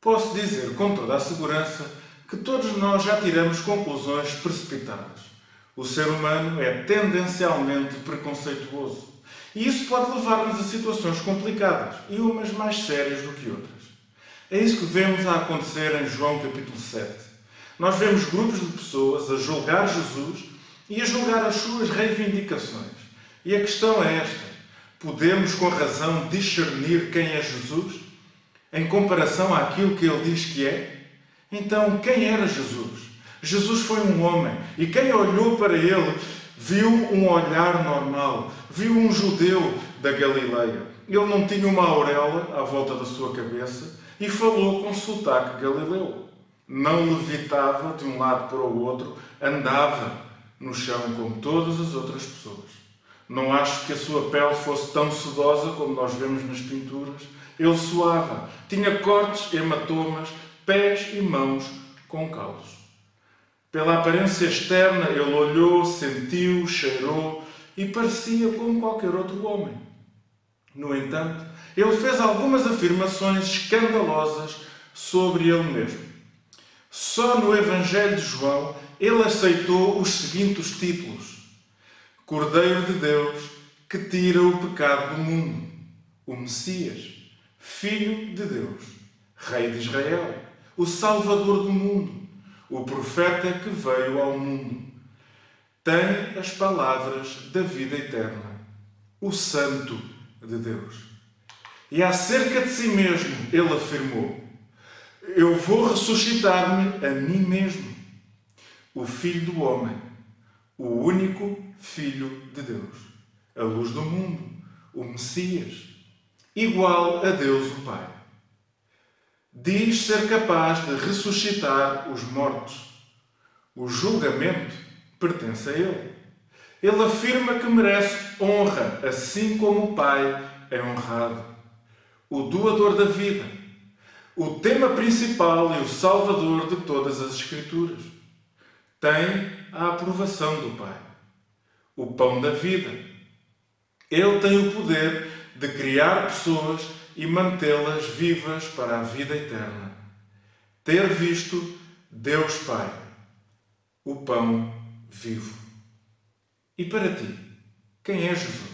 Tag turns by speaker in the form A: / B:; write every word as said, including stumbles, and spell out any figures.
A: Posso dizer com toda a segurança que todos nós já tiramos conclusões precipitadas. O ser humano é tendencialmente preconceituoso. E isso pode levar-nos a situações complicadas, e umas mais sérias do que outras. É isso que vemos a acontecer em João capítulo sete. Nós vemos grupos de pessoas a julgar Jesus e a julgar as suas reivindicações. E a questão é esta: podemos com razão discernir quem é Jesus em comparação àquilo que ele diz que é? Então, quem era Jesus? Jesus foi um homem, e quem olhou para ele viu um olhar normal, viu um judeu da Galileia. Ele não tinha uma auréola à volta da sua cabeça e falou com sotaque galileu. Não levitava de um lado para o outro, andava no chão como todas as outras pessoas. Não acho que a sua pele fosse tão sedosa como nós vemos nas pinturas. Ele suava, tinha cortes, hematomas, pés e mãos com calos. Pela aparência externa, ele olhou, sentiu, cheirou e parecia como qualquer outro homem. No entanto, ele fez algumas afirmações escandalosas sobre ele mesmo. Só no Evangelho de João ele aceitou os seguintes títulos: Cordeiro de Deus que tira o pecado do mundo, o Messias, Filho de Deus, Rei de Israel, o Salvador do mundo, o profeta que veio ao mundo. Tem as palavras da vida eterna, o Santo de Deus. E acerca de si mesmo ele afirmou: eu vou ressuscitar-me a mim mesmo, o Filho do homem, o único Filho de Deus, a luz do mundo, o Messias, igual a Deus o Pai. Diz ser capaz de ressuscitar os mortos. O julgamento pertence a Ele. Ele afirma que merece honra, assim como o Pai é honrado. O doador da vida, o tema principal e o salvador de todas as Escrituras. Tem a aprovação do Pai. O pão da vida. Ele tem o poder de criar pessoas e mantê-las vivas para a vida eterna. Ter visto Deus Pai, o pão vivo. E para ti, quem é Jesus?